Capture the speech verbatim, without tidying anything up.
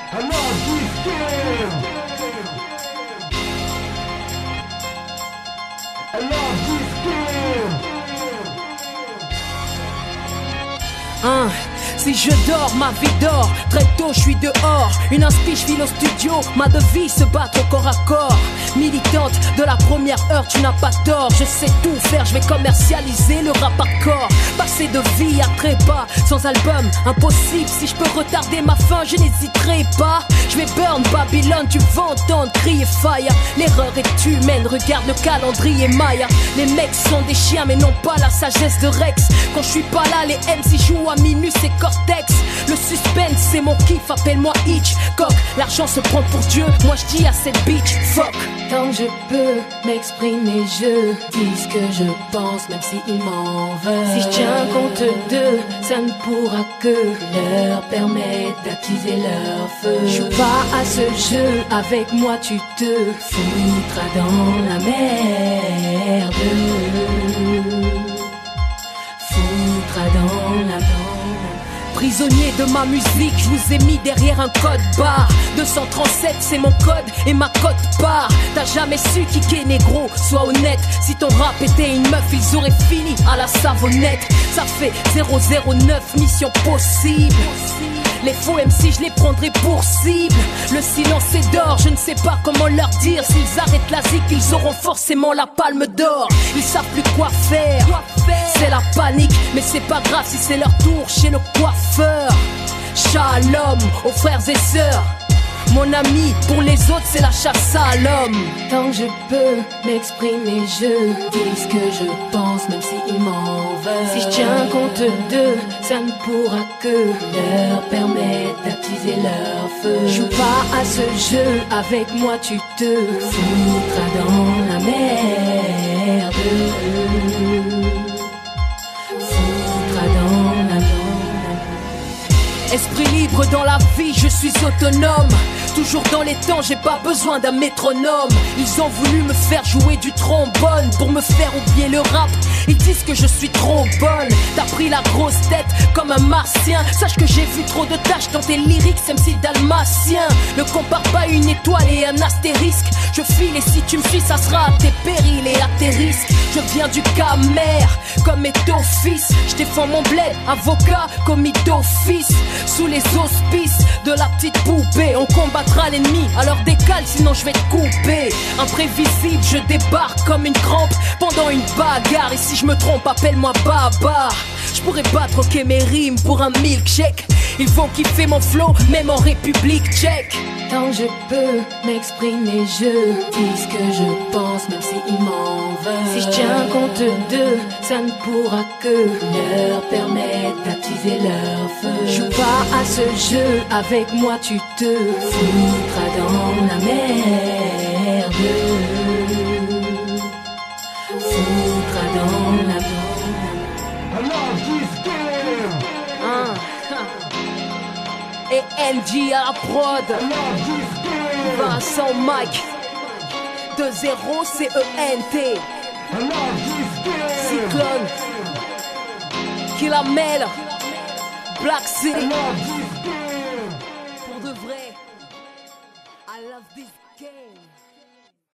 I love this game. I love this game. Hein, si je dors, ma vie dort. Très tôt, je suis dehors. Une inspi, je file au studio. Ma devise, se battre au corps à corps. Militante de la première heure, tu n'as pas tort. Je sais tout faire, je vais commercialiser le rap hardcore. Passer de vie à trépas, sans album, impossible. Si je peux retarder ma fin, je n'hésiterai pas. Je vais burn Babylone, tu vas entendre crier fire. L'erreur est humaine, regarde le calendrier Maya. Les mecs sont des chiens mais non pas la sagesse de Rex. Quand je suis pas là, les M C jouent à Minus et Cortex. Le suspense c'est mon kiff, appelle-moi Hitchcock. L'argent se prend pour Dieu, moi je dis à cette bitch fuck. Tant que je peux m'exprimer, je dis ce que je pense, même s'ils m'en veulent. Si je tiens compte d'eux, ça ne pourra que leur permettre d'attiser leur feu. Joue pas à ce jeu, avec moi tu te foutras dans la merde. Foutras dans la merde. Prisonnier de ma musique, je vous ai mis derrière un code barre. Deux cent trente-sept c'est mon code et ma cote part. T'as jamais su kicker négro, sois honnête. Si ton rap était une meuf, ils auraient fini à la savonnette. Ça fait zéro zéro neuf, mission possible. Les faux M C je les prendrai pour cible. Le silence est d'or, je ne sais pas comment leur dire. S'ils arrêtent la zik, ils auront forcément la palme d'or. Ils savent plus quoi faire, c'est la panique. Mais c'est pas grave si c'est leur tour chez le coiffeur. Shalom aux frères et sœurs. Mon ami, pour les autres c'est la chasse à l'homme. Tant que je peux m'exprimer, je dis ce que je pense, même s'ils m'en veulent. Si je tiens compte d'eux, ça ne pourra que leur permettre d'attiser leur feu. Joue pas à ce jeu, avec moi tu te foutras dans la merde. Foutras dans la merde. Esprit libre dans la vie, je suis autonome. Toujours dans les temps, j'ai pas besoin d'un métronome. Ils ont voulu me faire jouer du trombone pour me faire oublier le rap. Ils disent que je suis trop bonne. T'as pris la grosse tête comme un martien. Sache que j'ai vu trop de tâches dans tes lyrics, M C dalmatien. Ne compare pas une étoile et un astérisque. Je file et si tu me suis, ça sera à tes périls et à tes risques. Je viens du Camer, comme est d'office. Je défends mon bled, avocat, commis d'office. Sous les auspices de la petite poupée, on combattra l'ennemi, alors décale sinon je vais te couper. Imprévisible, je débarque comme une crampe pendant une bagarre. Et si je me trompe, appelle-moi Baba. Je pourrais pas troquer mes rimes pour un milkshake. Ils vont kiffer mon flow, même en République tchèque. Tant que je peux m'exprimer, je dis ce que je pense, même s'ils m'en veulent. Si je tiens compte d'eux, ça ne pourra que leur permettre d'attiser leur feu. Joue pas à ce jeu, avec moi tu te foutras dans la merde. Foutras dans la merde. I love this game. Hein. Et N G à la prod. I love this game. Vincent Mike deux zéro C E N T. I love this game. Cyclone Killamel Black City. I love this game. Pour de vrai I love this game.